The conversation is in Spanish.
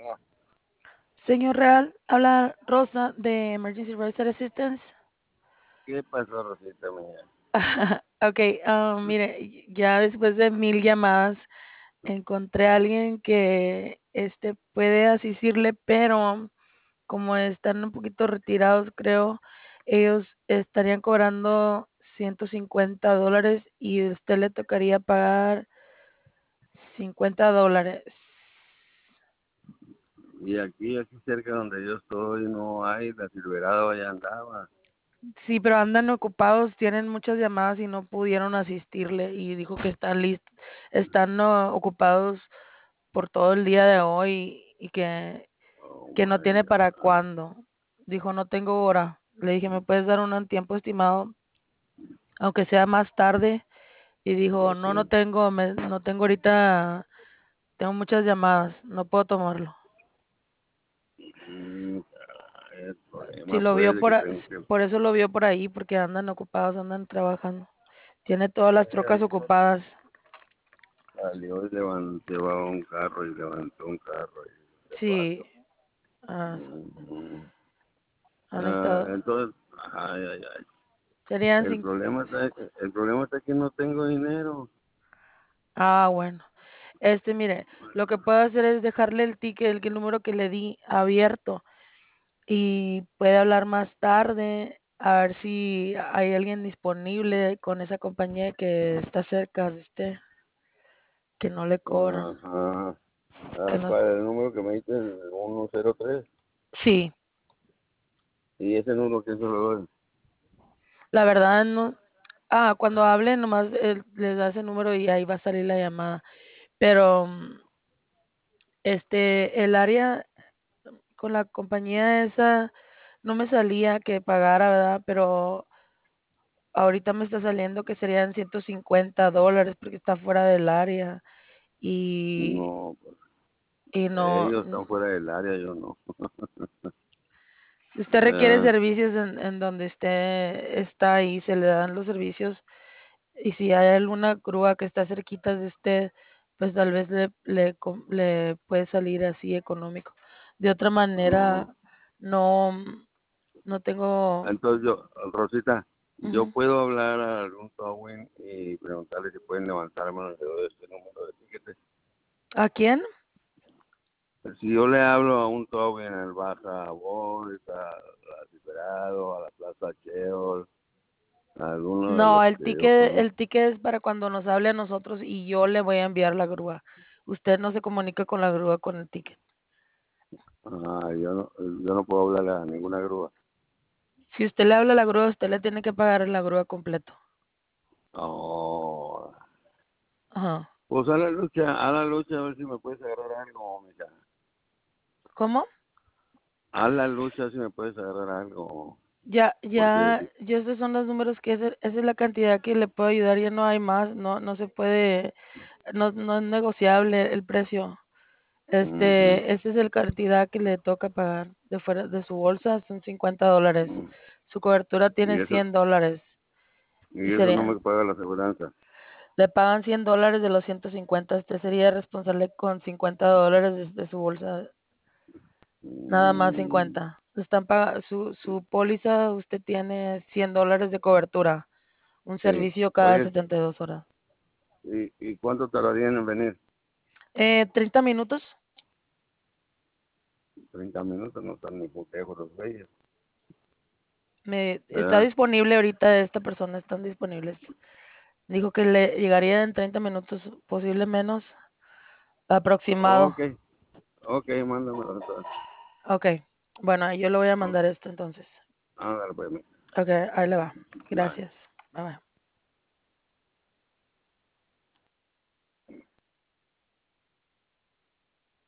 No, Señor Real, habla Rosa de Emergency Roadside Assistance. ¿qué pasó, Rosita mía? Ok, mire, ya después de 1000 llamadas encontré a alguien que puede asistirle, pero como están un poquito retirados, creo, ellos estarían cobrando $150 y a usted le tocaría pagar $50. Y aquí cerca donde yo estoy, no hay, la Silverado allá andaba. Sí, pero andan ocupados, tienen muchas llamadas y no pudieron asistirle y dijo que están listos, están ocupados por todo el día de hoy y Oh que no my tiene para God. cuándo. Dijo, no tengo hora. Le dije, ¿me puedes dar un tiempo estimado, aunque sea más tarde? Y dijo, Ok. no, no tengo ahorita, tengo muchas llamadas, no puedo tomarlo. El Si problema lo vio pues de que tengo que... por eso lo vio por ahí, porque andan ocupados, andan trabajando. Tiene todas las trocas Ayer ocupadas. salió y llevaba un carro y levantó un carro y de Sí, paso. ah, Ujú. han estado, Entonces, ay, ay, ay. serían El cinco. problema está, el problema está que no tengo dinero. Ah, bueno. Mire, lo que puedo hacer es dejarle el ticket, el número que le di abierto y puede hablar más tarde a ver si hay alguien disponible con esa compañía que está cerca de usted, que no le cobran, Ajá. que no, Para el número que me diste, el 103. sí, Y ese número que se lo doy. la verdad no. Cuando hable nomás les da ese número y ahí va a salir la llamada. Pero el área con la compañía esa no me salía que pagara, ¿verdad? Pero ahorita me está saliendo que serían $150 porque está fuera del área y, No, pues, y no. ellos están fuera del área, yo no. Si usted requiere Eh, servicios en donde usted está ahí, se le dan los servicios. Y si hay alguna grúa que está cerquita de usted, pues tal vez le puede salir así económico. De otra no. manera, no, no tengo. Entonces yo, Rosita, yo Ujú. puedo hablar a algún towing y preguntarle si pueden levantarme el dedo de este número de tiquete. ¿A quién? Si yo le hablo a un towing en el Baja Boys, a Silverado, a la Plaza Cheol, a alguno de No, los que yo el conozco. ticket es para cuando nos hable a nosotros y yo le voy a enviar la grúa. Usted no se comunica con la grúa con el ticket. Yo no puedo hablarle a ninguna grúa. Si usted le habla a la grúa, usted le tiene que pagar la grúa completo. Oh, Ajá. pues a la lucha a ver si me puedes agarrar algo, mija. ¿Cómo? A la lucha si me puedes agarrar algo, porque Ya estos son los números esa es la cantidad que le puedo ayudar, ya no hay más, no se puede, no es negociable el precio. ujú, Esta es la cantidad que le toca pagar de fuera de su bolsa, son $50. ujú. Su cobertura tiene y eso, $100 y y eso no sería, me paga la aseguranza. le pagan $100 de los 150. Usted sería responsable con $50 de su bolsa, nada más Mm, 50. Su póliza, usted tiene $100 de cobertura. Un sí. servicio cada Oye, 72 horas. ¿y cuánto tardarían en venir? 30 minutos. 30 minutos, no están ni lejos los güeyes. Está ¿Verdad? disponible ahorita, esta persona están disponibles. Dijo que le llegaría en 30 minutos, posible menos, aproximado. Ok, ok, mándamelo entonces. Ok, bueno, yo le voy a mandar esto entonces. Ándale, pues. Ok, ahí le va. Bye. Gracias. Bye bye.